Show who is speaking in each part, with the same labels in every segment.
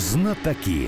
Speaker 1: Знатоки.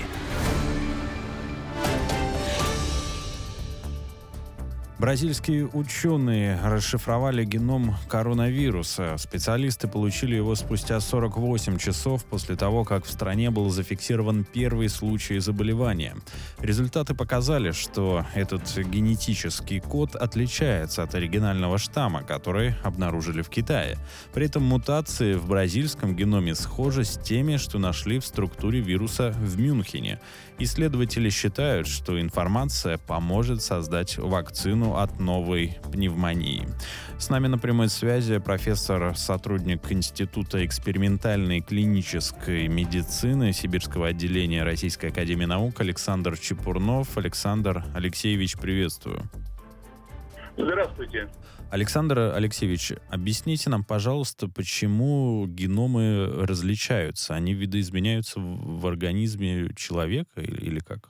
Speaker 1: Бразильские ученые расшифровали геном коронавируса. Специалисты получили его спустя 48 часов после того, как в стране был зафиксирован первый случай заболевания. Результаты показали, что этот генетический код отличается от оригинального штамма, который обнаружили в Китае. При этом мутации в бразильском геноме схожи с теми, что нашли в структуре вируса в Мюнхене. Исследователи считают, что информация поможет создать вакцину от новой пневмонии. С нами на прямой связи профессор, сотрудник Института экспериментальной клинической медицины Сибирского отделения Российской академии наук Александр Чепурнов. Александр Алексеевич, приветствую.
Speaker 2: Здравствуйте.
Speaker 1: Александр Алексеевич, объясните нам, пожалуйста, почему геномы различаются? Они видоизменяются в организме человека или как?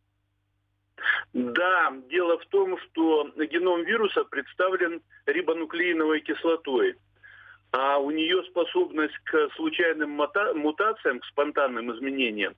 Speaker 2: Да, дело в том, что геном вируса представлен рибонуклеиновой кислотой, а у нее способность к случайным мутациям, к спонтанным изменениям,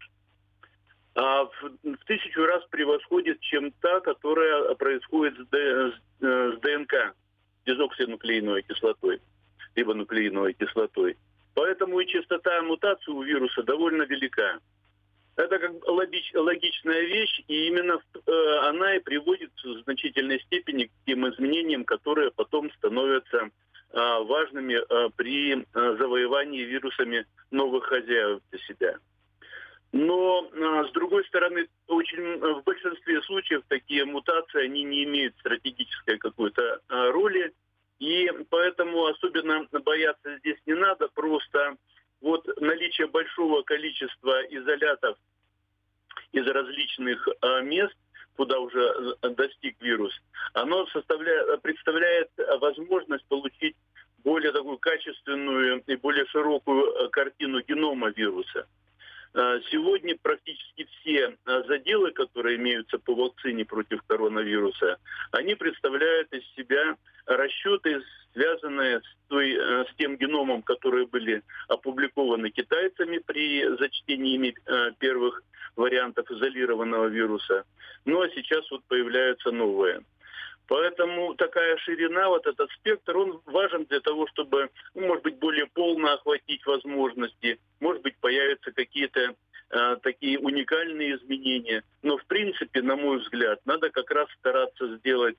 Speaker 2: в 1000 раз превосходит, чем та, которая происходит с ДНК, дезоксинуклеиновой кислотой, рибонуклеиновой кислотой. Поэтому и частота мутаций у вируса довольно велика. Это как логичная вещь, и именно она и приводит в значительной степени к тем изменениям, которые потом становятся важными при завоевании вирусами новых хозяев для себя. Но, с другой стороны, в большинстве случаев такие мутации, они не имеют стратегической какой-то роли, и поэтому особенно бояться здесь не надо, просто вот наличие большого количества изолятов из различных мест, куда уже достиг вирус, оно представляет возможность получить более такую качественную и более широкую картину генома вируса. Сегодня практически все заделы, которые имеются по вакцине против коронавируса, они представляют из себя расчеты, связанные с тем геномом, которые были опубликованы китайцами при зачтении ими первых вариантов изолированного вируса. Ну а сейчас вот появляются новые. Поэтому такая ширина, вот этот спектр, он важен для того, чтобы, может быть, более полно охватить возможности, может быть, появятся какие-то такие уникальные изменения. Но, в принципе, на мой взгляд, надо как раз стараться сделать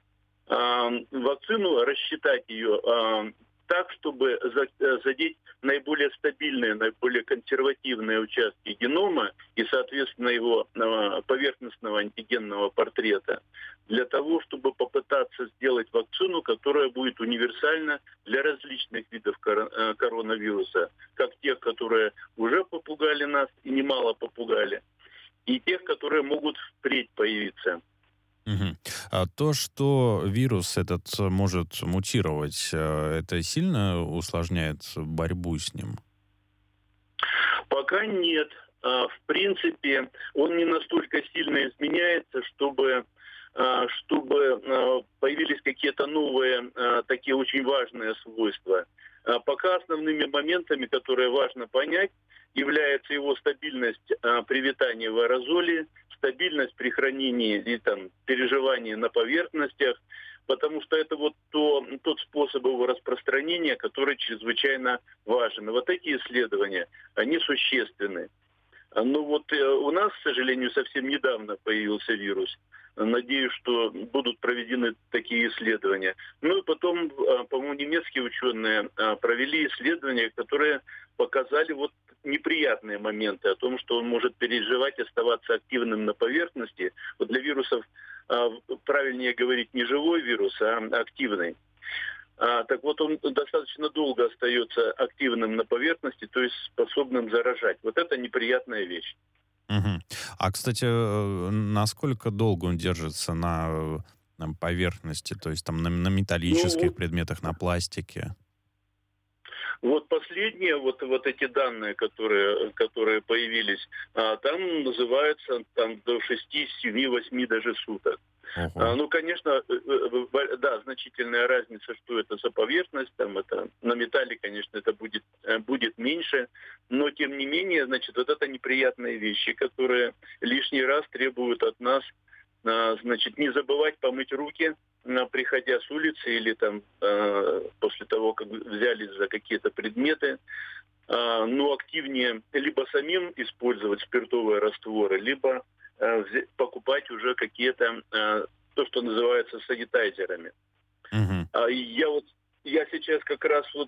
Speaker 2: вакцину, рассчитать ее так, чтобы задеть наиболее стабильные, наиболее консервативные участки генома и, соответственно, его поверхностного антигенного портрета, для того, чтобы попытаться сделать вакцину, которая будет универсальна для различных видов коронавируса, как тех, которые уже попугали нас и немало попугали, и тех, которые могут впредь появиться.
Speaker 1: Угу. А то, что вирус этот может мутировать, это сильно усложняет борьбу с ним?
Speaker 2: Пока нет. В принципе, он не настолько сильно изменяется, чтобы появились какие-то новые, такие очень важные свойства. Пока основными моментами, которые важно понять, является его стабильность при витании в аэрозоле, стабильность при хранении и переживании на поверхностях, потому что это вот тот способ его распространения, который чрезвычайно важен. И вот эти исследования, они существенны. Но вот у нас, к сожалению, совсем недавно появился вирус. Надеюсь, что будут проведены такие исследования. Ну и потом, по-моему, немецкие ученые провели исследования, которые показали вот неприятные моменты о том, что он может переживать, оставаться активным на поверхности. Вот для вирусов правильнее говорить не живой вирус, а активный. Так вот, он достаточно долго остается активным на поверхности, то есть способным заражать. Вот это неприятная вещь.
Speaker 1: Угу. А, кстати, насколько долго он держится на поверхности, то есть там на металлических предметах, на пластике?
Speaker 2: Вот последние, вот эти данные, которые появились, там называется там, до 6, 7, 8 даже суток.
Speaker 1: Ого.
Speaker 2: Ну, конечно, да, значительная разница, что это за поверхность, там это на металле, конечно, это будет меньше, но тем не менее, значит, вот это неприятные вещи, которые лишний раз требуют от нас, значит, не забывать помыть руки, приходя с улицы или там после того, как взялись за какие-то предметы, но активнее либо самим использовать спиртовые растворы, либо покупать уже какие-то, то, что называется санитайзерами.
Speaker 1: Мгм.
Speaker 2: Я сейчас как раз вот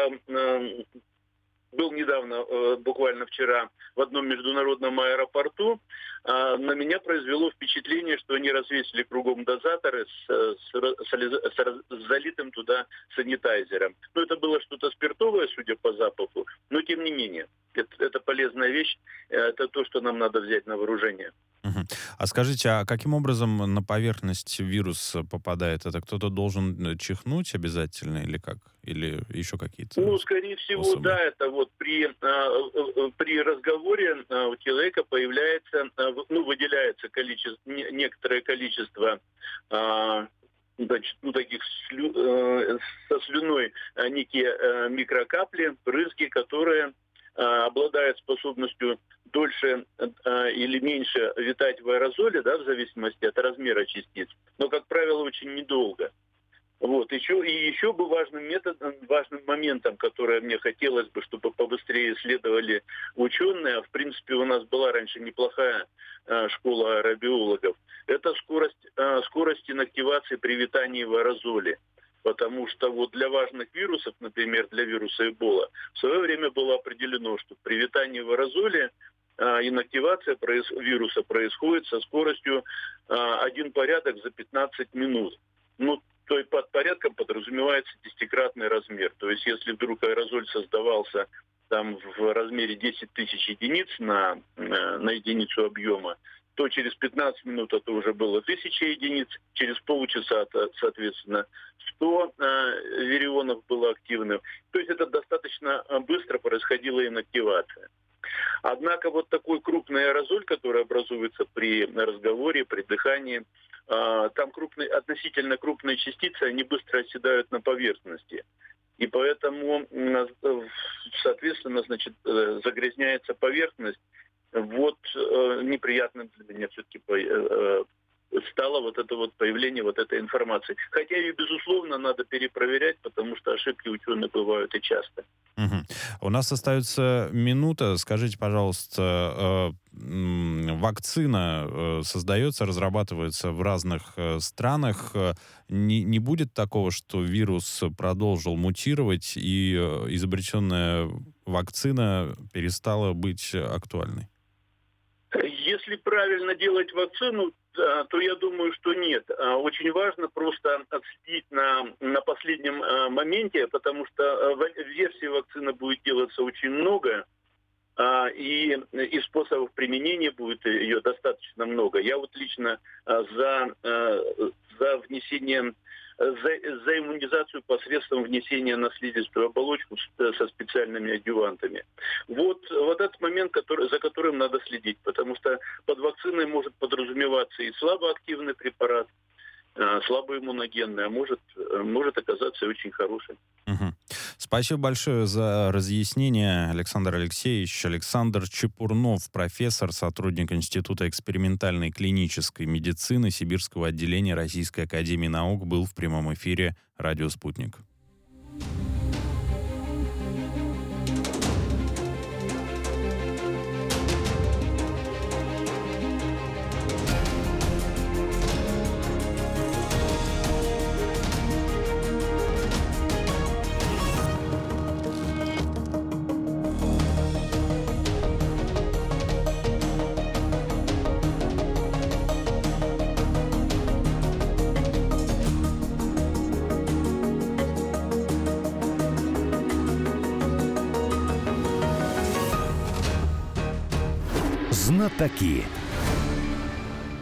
Speaker 2: был недавно, буквально вчера, в одном международном аэропорту. На меня произвело впечатление, что они развесили кругом дозаторы с залитым туда санитайзером. Ну, это было что-то спиртовое, судя по запаху, но тем не менее. Это полезная вещь, это то, что нам надо взять на вооружение.
Speaker 1: Мгм. А скажите, а каким образом на поверхность вирус попадает? Это кто-то должен чихнуть обязательно или как? Или еще какие-то
Speaker 2: Ну, скорее всего,
Speaker 1: способы?
Speaker 2: да, это вот при разговоре у человека появляется, выделяется некоторое количество значит, таких со слюной некие микрокапли, брызги, которые обладают способностью дольше или меньше витать в аэрозоле, да, в зависимости от размера частиц, но, как правило, очень недолго. Вот. Еще бы важным моментом, который мне хотелось бы, чтобы побыстрее исследовали ученые, в принципе, у нас была раньше неплохая школа аэробиологов, это скорость инактивации при витании в аэрозоле. Потому что вот для важных вирусов, например, для вируса Эбола, в свое время было определено, что при витании в аэрозоле инактивация вируса происходит со скоростью 1 порядок за 15 минут. Ну, то есть под порядком подразумевается 10-кратный размер. То есть если вдруг аэрозоль создавался там в размере 10 тысяч единиц на единицу объема, то через 15 минут это уже было 1000 единиц, через полчаса это, соответственно, 100 вирионов было активным. То есть это достаточно быстро происходила инактивация. Однако вот такой крупный аэрозоль, который образуется при разговоре, при дыхании, там относительно крупные частицы, они быстро оседают на поверхности. И поэтому, соответственно, значит, загрязняется поверхность. Вот неприятным для меня все-таки стало вот это вот появление вот этой информации. Хотя ее, безусловно, надо перепроверять, потому что ошибки ученых бывают и часто.
Speaker 1: Мгм. У нас остается минута. Скажите, пожалуйста, вакцина создается, разрабатывается в разных странах. Не будет такого, что вирус продолжил мутировать и изобретенная вакцина перестала быть актуальной?
Speaker 2: Если правильно делать вакцину, то я думаю, что нет. Очень важно просто отследить на последнем моменте, потому что версий вакцины будет делаться очень много, и способов применения будет ее достаточно много. Я вот лично за внесение, за иммунизацию посредством внесения на слизистую оболочку со специальными адъювантами. Вот этот момент, за которым надо следить, потому что под вакциной может подразумеваться и слабоактивный препарат, слабоиммуногенный, а может оказаться и очень хороший.
Speaker 1: Мгм. Спасибо большое за разъяснение, Александр Алексеевич. Александр Чепурнов, профессор, сотрудник Института экспериментальной клинической медицины Сибирского отделения Российской академии наук, был в прямом эфире «Радио Спутник».
Speaker 3: Знатоки.